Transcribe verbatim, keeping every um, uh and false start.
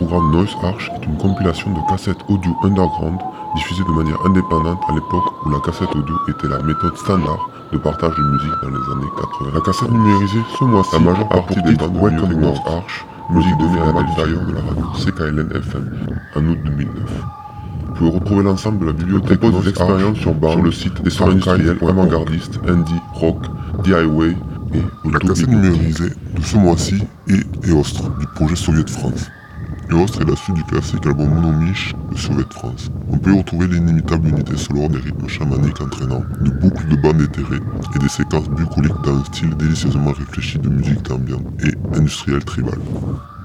Underground Noise Arch est une compilation de cassettes audio underground diffusées de manière indépendante à l'époque où la cassette audio était la méthode standard de partage de musique dans les années quatre-vingts. La cassette numérisée ce mois-ci, la majeure partie des bandes de Welcome Noise Arch, musique de Myriam Altaïo de la radio C K L N F M en août deux mille neuf. Vous pouvez retrouver l'ensemble de la bibliothèque de des expériences sur, sur le site des sons industriels avant-gardistes, indie, rock, D I Y et la cassette numérisée de ce mois-ci est Eostre, du projet Soviet France. Eostre est la suite du classique album Monomiche de Soviet France. On peut y retrouver l'inimitable unité sonore des rythmes chamaniques entraînants, de boucles de bandes éthérées et des séquences bucoliques dans un style délicieusement réfléchi de musique d'ambiance et industrielle tribale.